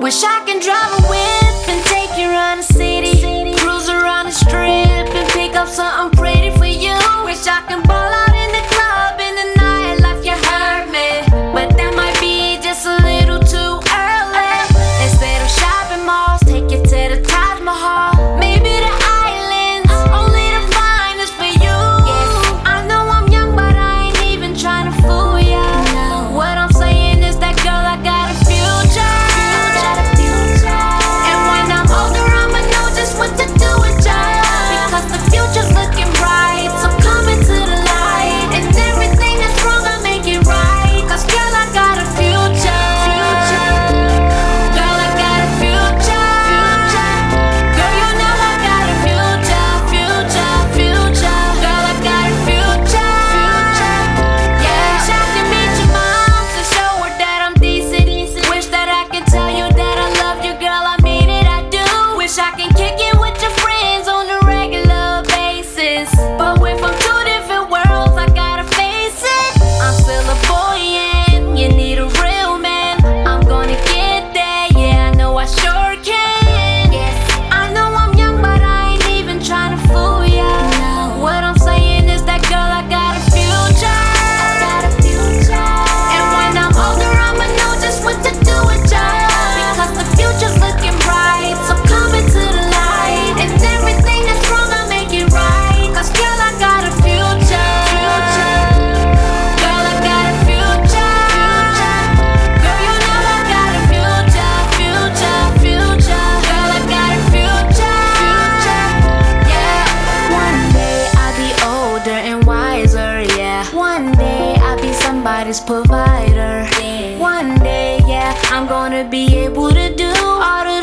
Wish I can drive a whip and take you around the city, cruise around the strip and pick up something pretty for you. Wish I can ball out in the club in the nightlife, you heard me, but that might be just a little too early. Instead of shopping malls, take you to the Taj Mahal, maybe the islands, only the finest for you. Yes, I know I'm young, but I ain't even trying to fool ya. What I'm saying is that, girl, I got a future. And when I'm older, I'ma know just what to do with ya, because the future's looking bright. So come into the light, and everything that's wrong, I make it right. Cause girl, I got a future. Girl, I got a future. Girl, you know I got a future. Girl, I got a future. Yeah, wish I could meet your mom to show her that I'm decent. Wish that I could tell you that I love you, girl, I mean it, I do. Wish I can kick it with your friends on a regular basis, but we're from two different worlds, I gotta face it. I'm still a boy and you need a real man. I'm gonna get there, yeah, I know I sure can. Yes, I know I'm young, but I ain't even trying to fool ya. What I'm saying is that, girl, I got a future. And when I'm older, I'ma know just what to do with ya, because the future's looking bright. So come into the light, and everything that's wrong, I make it right. Cause girl, I got a future. Girl, I got a future. Girl, you know I got a future. Girl, I got a future. Yeah. One day I'll be older and wiser, yeah. One day I'll be somebody's provider. One day, yeah, I'm gonna be able to do all the